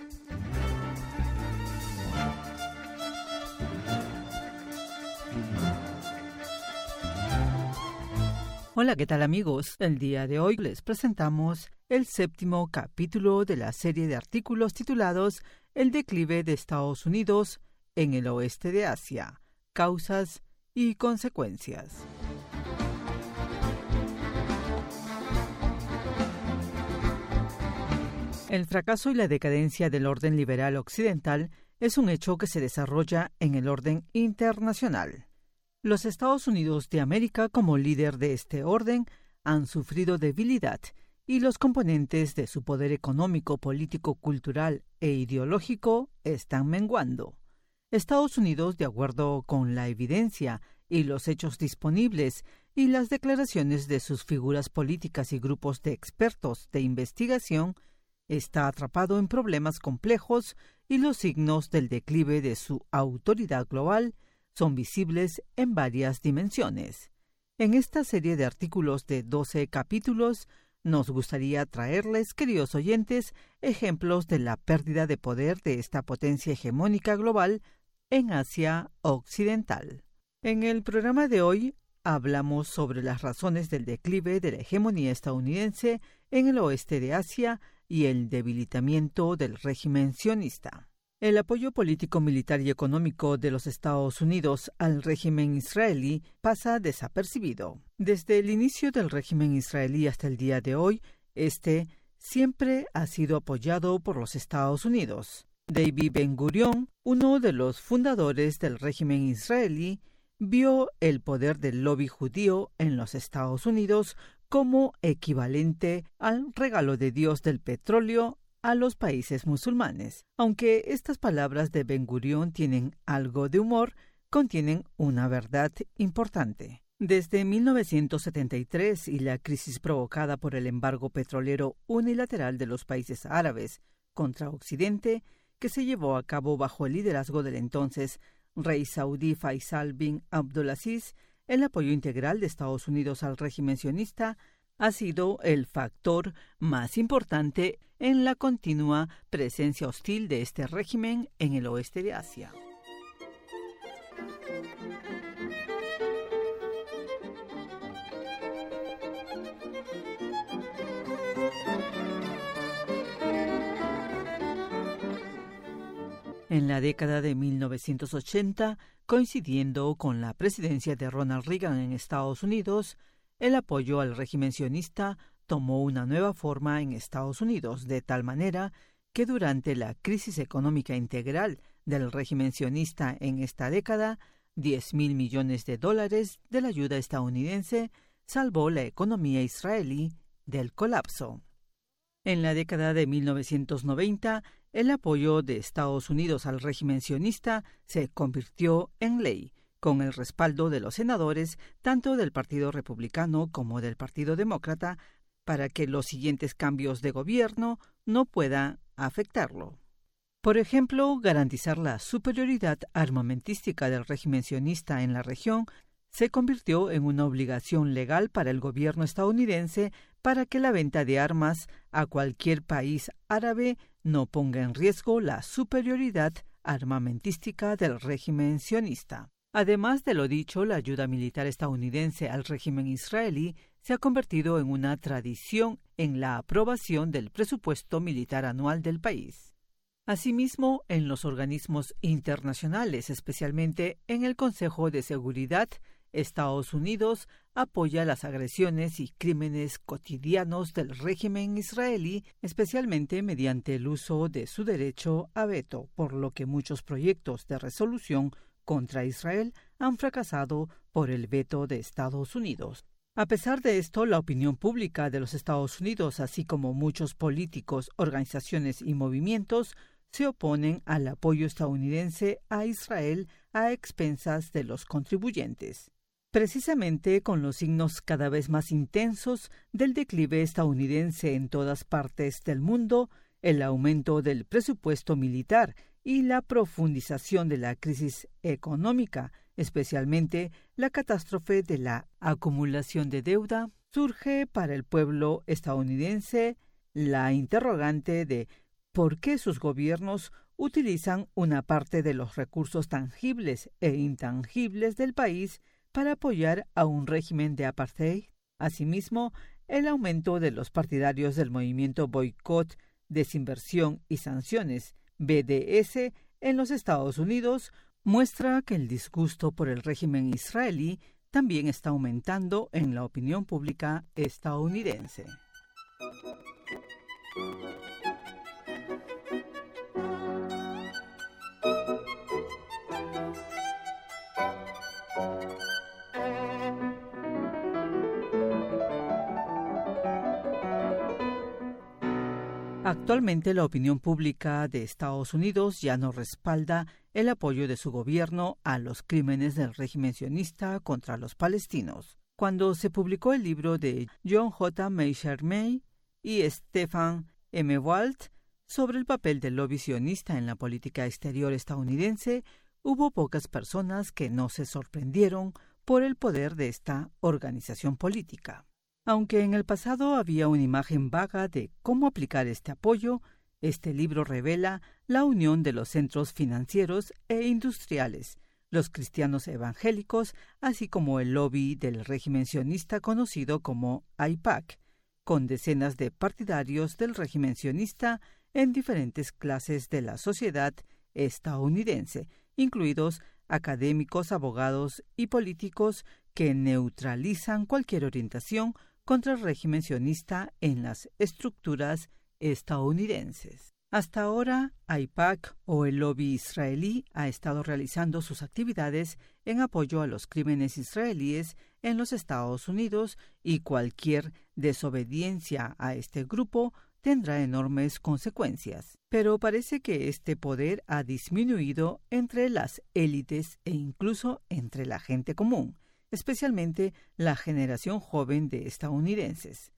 Hola, ¿qué tal amigos? El día de hoy les presentamos el séptimo capítulo de la serie de artículos titulados El declive de Estados Unidos en el oeste de Asia, causas y consecuencias. El fracaso y la decadencia del orden liberal occidental es un hecho que se desarrolla en el orden internacional. Los Estados Unidos de América, como líder de este orden, han sufrido debilidad y los componentes de su poder económico, político, cultural e ideológico están menguando. Estados Unidos, de acuerdo con la evidencia y los hechos disponibles y las declaraciones de sus figuras políticas y grupos de expertos de investigación, está atrapado en problemas complejos y los signos del declive de su autoridad global son visibles en varias dimensiones. En esta serie de artículos de doce capítulos, nos gustaría traerles, queridos oyentes, ejemplos de la pérdida de poder de esta potencia hegemónica global en Asia Occidental. En el programa de hoy hablamos sobre las razones del declive de la hegemonía estadounidense en el oeste de Asia y el debilitamiento del régimen sionista. El apoyo político, militar y económico de los Estados Unidos al régimen israelí pasa desapercibido. Desde el inicio del régimen israelí hasta el día de hoy, este siempre ha sido apoyado por los Estados Unidos. David Ben-Gurion, uno de los fundadores del régimen israelí, vio el poder del lobby judío en los Estados Unidos como equivalente al regalo de Dios del petróleo a los países musulmanes. Aunque estas palabras de Ben-Gurion tienen algo de humor, contienen una verdad importante. Desde mil novecientos setenta y tres y la crisis provocada por el embargo petrolero unilateral de los países árabes contra Occidente, que se llevó a cabo bajo el liderazgo del entonces rey saudí Faisal bin Abdulaziz, el apoyo integral de Estados Unidos al régimen sionista ha sido el factor más importante en la continua presencia hostil de este régimen en el oeste de Asia. En la década de mil novecientos ochenta, coincidiendo con la presidencia de Ronald Reagan en Estados Unidos, el apoyo al régimen sionista tomó una nueva forma en Estados Unidos, de tal manera que durante la crisis económica integral del régimen sionista en esta década, diez mil millones de dólares de la ayuda estadounidense salvó la economía israelí del colapso. En la década de mil novecientos noventa, el apoyo de Estados Unidos al régimen sionista se convirtió en ley, con el respaldo de los senadores tanto del Partido Republicano como del Partido Demócrata, para que los siguientes cambios de gobierno no puedan afectarlo. Por ejemplo, garantizar la superioridad armamentística del régimen sionista en la región se convirtió en una obligación legal para el gobierno estadounidense para que la venta de armas a cualquier país árabe no ponga en riesgo la superioridad armamentística del régimen sionista. Además de lo dicho, la ayuda militar estadounidense al régimen israelí se ha convertido en una tradición en la aprobación del presupuesto militar anual del país. Asimismo, en los organismos internacionales, especialmente en el Consejo de Seguridad, Estados Unidos apoya las agresiones y crímenes cotidianos del régimen israelí, especialmente mediante el uso de su derecho a veto, por lo que muchos proyectos de resolución contra Israel han fracasado por el veto de Estados Unidos. A pesar de esto, la opinión pública de los Estados Unidos, así como muchos políticos, organizaciones y movimientos, se oponen al apoyo estadounidense a Israel a expensas de los contribuyentes. Precisamente con los signos cada vez más intensos del declive estadounidense en todas partes del mundo, el aumento del presupuesto militar y la profundización de la crisis económica, especialmente la catástrofe de la acumulación de deuda, surge para el pueblo estadounidense la interrogante de por qué sus gobiernos utilizan una parte de los recursos tangibles e intangibles del país para apoyar a un régimen de apartheid. Asimismo, el aumento de los partidarios del movimiento Boicot, Desinversión y Sanciones, B D S, en los Estados Unidos muestra que el disgusto por el régimen israelí también está aumentando en la opinión pública estadounidense. Actualmente la opinión pública de Estados Unidos ya no respalda el apoyo de su gobierno a los crímenes del régimen sionista contra los palestinos. Cuando se publicó el libro de John J. Meisner-May y Stephen M. Walt, sobre el papel del lobby sionista en la política exterior estadounidense, hubo pocas personas que no se sorprendieron por el poder de esta organización política. Aunque en el pasado había una imagen vaga de cómo aplicar este apoyo, este libro revela la unión de los centros financieros e industriales, los cristianos evangélicos, así como el lobby del régimen sionista conocido como AIPAC, con decenas de partidarios del régimen sionista en diferentes clases de la sociedad estadounidense, incluidos académicos, abogados y políticos que neutralizan cualquier orientación contra el régimen sionista en las estructuras estadounidenses. Hasta ahora, AIPAC o el lobby israelí ha estado realizando sus actividades en apoyo a los crímenes israelíes en los Estados Unidos y cualquier desobediencia a este grupo tendrá enormes consecuencias. Pero parece que este poder ha disminuido entre las élites e incluso entre la gente común, especialmente la generación joven de estadounidenses.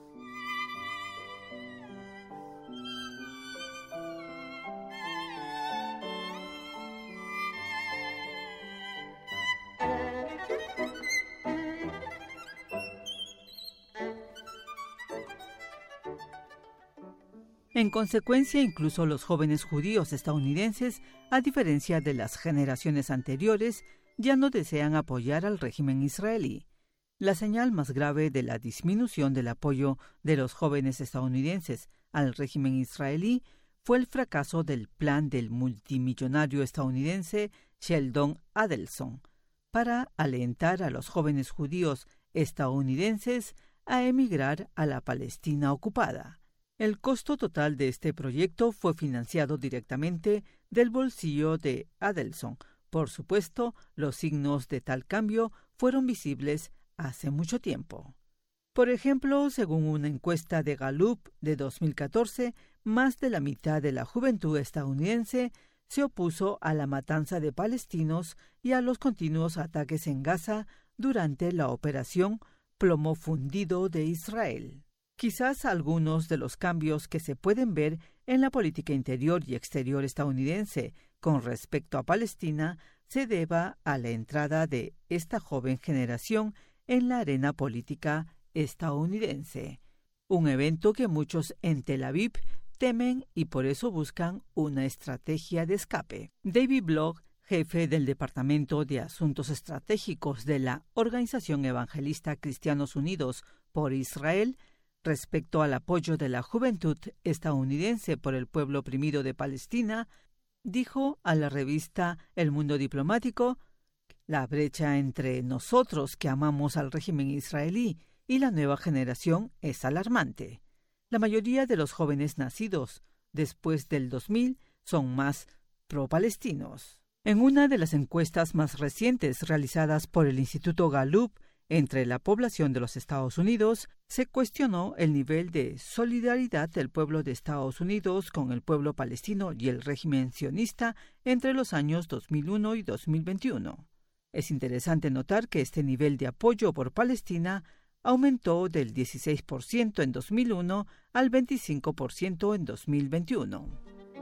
En consecuencia, incluso los jóvenes judíos estadounidenses, a diferencia de las generaciones anteriores, ya no desean apoyar al régimen israelí. La señal más grave de la disminución del apoyo de los jóvenes estadounidenses al régimen israelí fue el fracaso del plan del multimillonario estadounidense Sheldon Adelson para alentar a los jóvenes judíos estadounidenses a emigrar a la Palestina ocupada. El costo total de este proyecto fue financiado directamente del bolsillo de Adelson. Por supuesto, los signos de tal cambio fueron visibles hace mucho tiempo. Por ejemplo, según una encuesta de Gallup de dos mil catorce, más de la mitad de la juventud estadounidense se opuso a la matanza de palestinos y a los continuos ataques en Gaza durante la operación Plomo Fundido de Israel. Quizás algunos de los cambios que se pueden ver en la política interior y exterior estadounidense con respecto a Palestina se deba a la entrada de esta joven generación en la arena política estadounidense, un evento que muchos en Tel Aviv temen y por eso buscan una estrategia de escape. David Bloch, jefe del Departamento de Asuntos Estratégicos de la Organización Evangelista Cristianos Unidos por Israel, respecto al apoyo de la juventud estadounidense por el pueblo oprimido de Palestina, dijo a la revista El Mundo Diplomático: la brecha entre nosotros que amamos al régimen israelí y la nueva generación es alarmante. La mayoría de los jóvenes nacidos después del dos mil son más pro-palestinos. En una de las encuestas más recientes realizadas por el Instituto Gallup entre la población de los Estados Unidos, se cuestionó el nivel de solidaridad del pueblo de Estados Unidos con el pueblo palestino y el régimen sionista entre los años dos mil uno y dos mil veintiuno. Es interesante notar que este nivel de apoyo por Palestina aumentó del dieciséis por ciento en dos mil uno al veinticinco por ciento en dos mil veintiuno.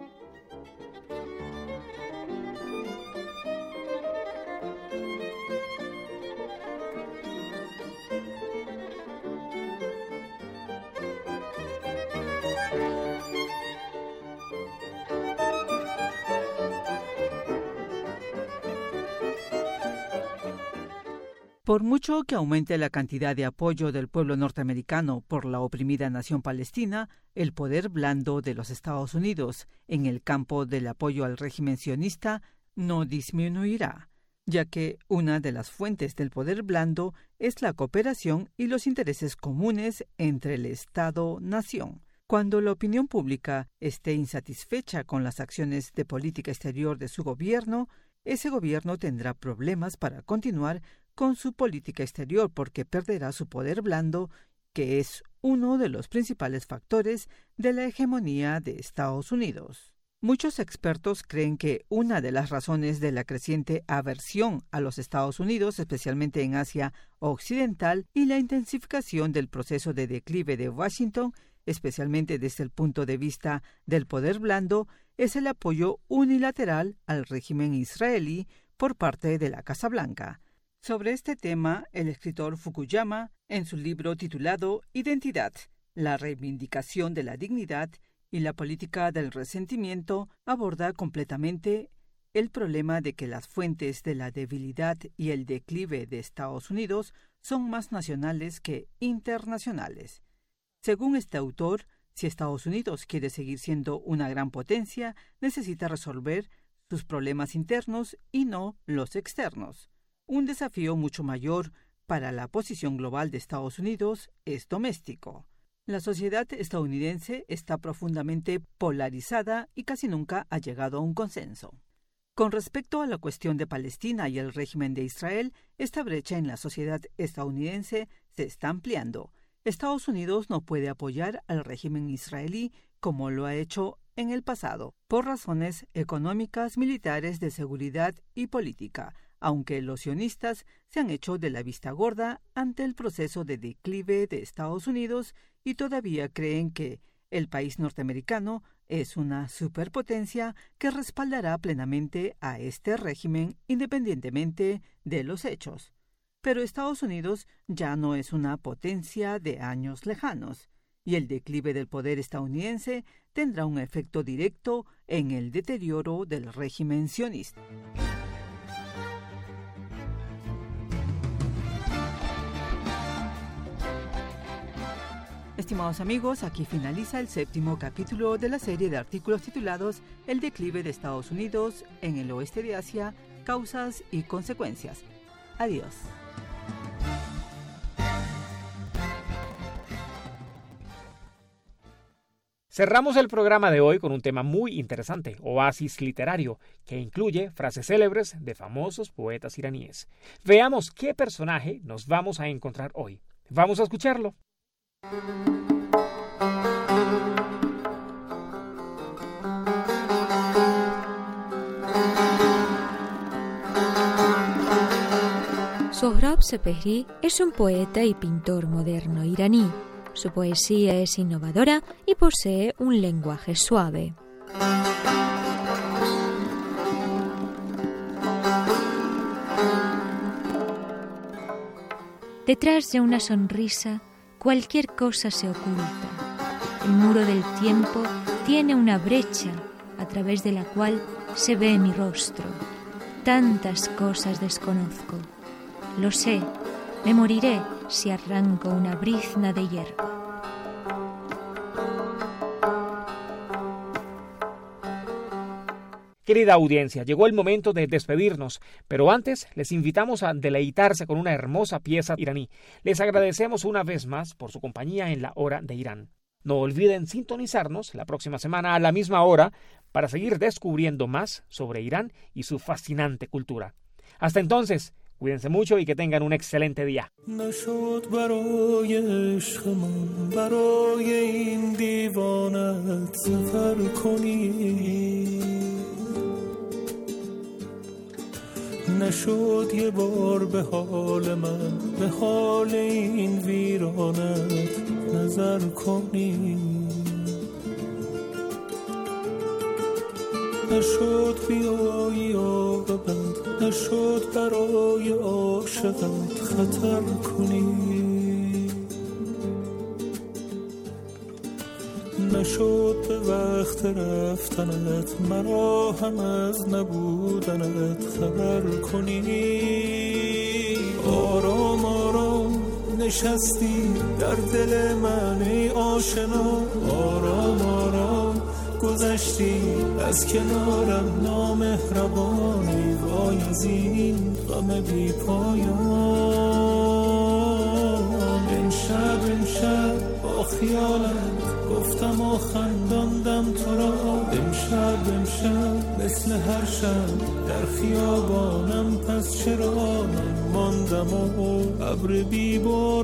Por mucho que aumente la cantidad de apoyo del pueblo norteamericano por la oprimida nación palestina, el poder blando de los Estados Unidos en el campo del apoyo al régimen sionista no disminuirá, ya que una de las fuentes del poder blando es la cooperación y los intereses comunes entre el Estado-nación. Cuando la opinión pública esté insatisfecha con las acciones de política exterior de su gobierno, ese gobierno tendrá problemas para continuar con su política exterior porque perderá su poder blando, que es uno de los principales factores de la hegemonía de Estados Unidos. Muchos expertos creen que una de las razones de la creciente aversión a los Estados Unidos, especialmente en Asia Occidental, y la intensificación del proceso de declive de Washington, especialmente desde el punto de vista del poder blando, es el apoyo unilateral al régimen israelí por parte de la Casa Blanca. Sobre este tema, el escritor Fukuyama, en su libro titulado Identidad, la reivindicación de la dignidad y la política del resentimiento, aborda completamente el problema de que las fuentes de la debilidad y el declive de Estados Unidos son más nacionales que internacionales. Según este autor, si Estados Unidos quiere seguir siendo una gran potencia, necesita resolver sus problemas internos y no los externos. Un desafío mucho mayor para la posición global de Estados Unidos es doméstico. La sociedad estadounidense está profundamente polarizada y casi nunca ha llegado a un consenso. Con respecto a la cuestión de Palestina y el régimen de Israel, esta brecha en la sociedad estadounidense se está ampliando. Estados Unidos no puede apoyar al régimen israelí como lo ha hecho en el pasado, por razones económicas, militares, de seguridad y política, aunque los sionistas se han hecho de la vista gorda ante el proceso de declive de Estados Unidos y todavía creen que el país norteamericano es una superpotencia que respaldará plenamente a este régimen independientemente de los hechos. Pero Estados Unidos ya no es una potencia de años lejanos, y el declive del poder estadounidense tendrá un efecto directo en el deterioro del régimen sionista. Estimados amigos, aquí finaliza el séptimo capítulo de la serie de artículos titulados El declive de Estados Unidos en el oeste de Asia, causas y consecuencias. Adiós. Cerramos el programa de hoy con un tema muy interesante, oasis literario, que incluye frases célebres de famosos poetas iraníes. Veamos qué personaje nos vamos a encontrar hoy. Vamos a escucharlo. Sohrab Sepehri es un poeta y pintor moderno iraní. Su poesía es innovadora y posee un lenguaje suave. Detrás de una sonrisa, cualquier cosa se oculta. El muro del tiempo tiene una brecha a través de la cual se ve mi rostro. Tantas cosas desconozco. Lo sé, me moriré si arranco una brizna de hierba. Querida audiencia, llegó el momento de despedirnos, pero antes les invitamos a deleitarse con una hermosa pieza iraní. Les agradecemos una vez más por su compañía en la Hora de Irán. No olviden sintonizarnos la próxima semana a la misma hora para seguir descubriendo más sobre Irán y su fascinante cultura. Hasta entonces, cuídense mucho y que tengan un excelente día. نشد یه بار به حال من به حال این ویرانت نظر کنی نشد بیایی عاقبت نشد برای عاشقت خطر کنی نشد به وقت رفتنت مرا هم از نبودنت خبر کنی آرام آرام نشستی در دل من ای آشنا آرام آرام گذشتی از کنارم نامهربانی وای از این غم بی پایان امشب امشب با خیالت گفتم و خنداندم تو را امشب امشب مثل هر شب در خیابانم پس چرا من ماندم و ابر بی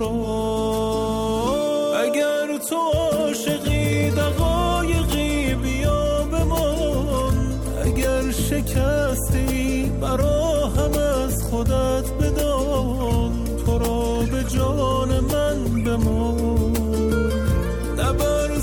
باران اگر تو عاشقی دقایقی بیا بمان اگر شکستی برا هم از خودت بدان تو را به جان من بمان نبر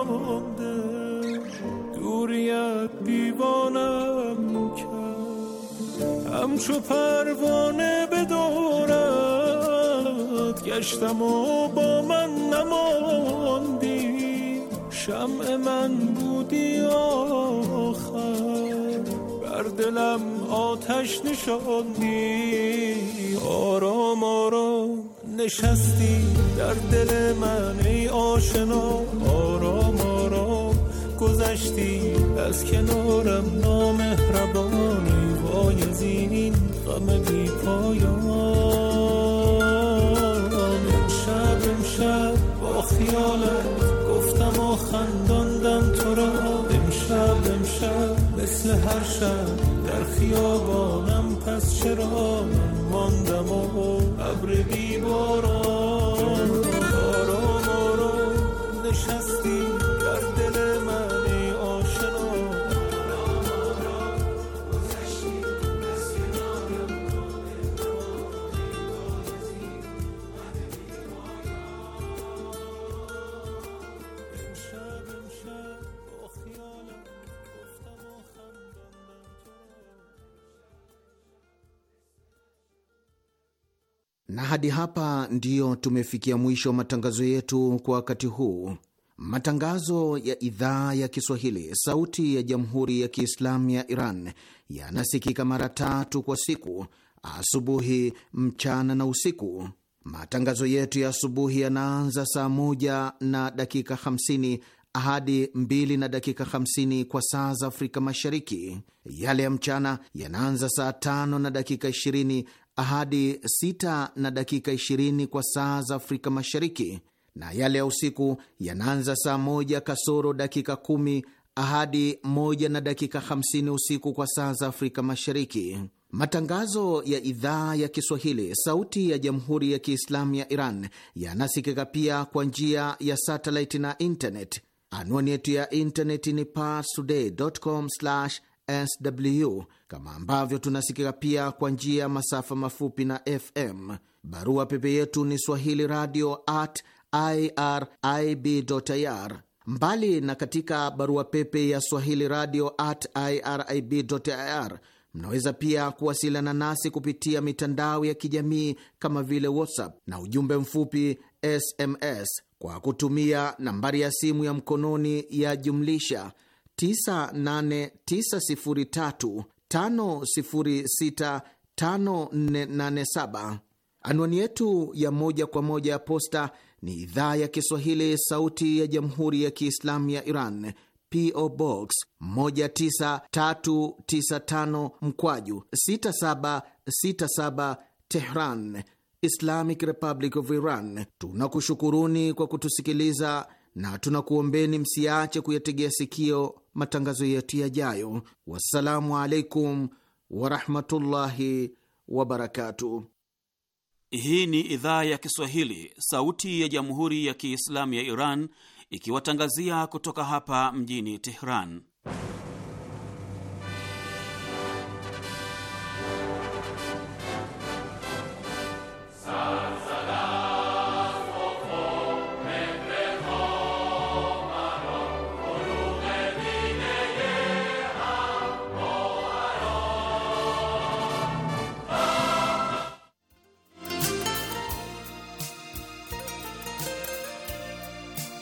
مانده دوریت دیوانم کرد همچو پروانه به دورت گشتم و با من نماندی شمع من بودی آخر بر دلم آتش نشاندی آرام آرام نشستی در دل من ای آشنا آرام آرام گذشتی از کنارم نامهربانی وای از این غم بی پایان امشب امشب با خیالت گفتم و خنداندم تو را امشب امشب مثل هر شب در خیابانم پس چرا من ماندم و ابر بی باران آرام آرام نشستی در دل من ای آشنا آرام آرام گذشتی از کنارم امشب امشب با خیالم گفتم و خنداندم Na hadi hapa ndiyo tumefikia mwisho wa matangazo yetu kwa wakati huu. Matangazo ya idhaa ya Kiswahili, sauti ya Jamhuri ya Kiislamu ya Iran yanasikika mara tatu kwa siku: asubuhi, mchana na usiku. Matangazo yetu ya asubuhi yanaanza saa moja na dakika hamsini hadi mbili na dakika hamsini kwa saa za Afrika Mashariki. Yale ya mchana yanaanza saa tano na dakika ishirini hadi sita na dakika ishirini kwa saa za Afrika Mashariki, na yale ya usiku yanaanza saa moja kasoro dakika kumi hadi moja na dakika hamsini usiku kwa saa za Afrika Mashariki. Matangazo ya idhaa ya Kiswahili, sauti ya Jamhuri ya Kiislamu ya Iran yanasikika pia kwa njia ya satellite na internet. Anwani yetu ya internet ni parstoday dot com slash S W, kama ambavyo tunasikika pia kwa njia ya masafa mafupi na F M. Barua pepe yetu ni swahili radio at irib.ir. Mbali na katika barua pepe ya swahili radio at irib.ir, mnaweza pia kuwasiliana nasi kupitia mitandao ya kijamii kama vile WhatsApp na ujumbe mfupi S M S kwa kutumia nambari ya simu ya mkononi ya jumlisha tisa nane tisa sifuri tatu tano sifuri sita tano nne nane saba. Anwani yetu ya moja kwa moja ya posta ni idhaa ya Kiswahili, sauti ya Jamhuri ya Kiislamu ya Iran, P O Box moja tisa tatu tisa tano mkwaju sita saba sita saba Tehran, Islamic Republic of Iran. Tunakushukuruni kwa kutusikiliza na tunakuombeni msiache kuyategea sikio matangazo yetu yajayo. Wassalamu alaikum warahmatullahi wabarakatuh. Hii ni idhaa ya Kiswahili, sauti ya Jamhuri ya Kiislamu ya Iran, ikiwatangazia kutoka hapa mjini Tehran.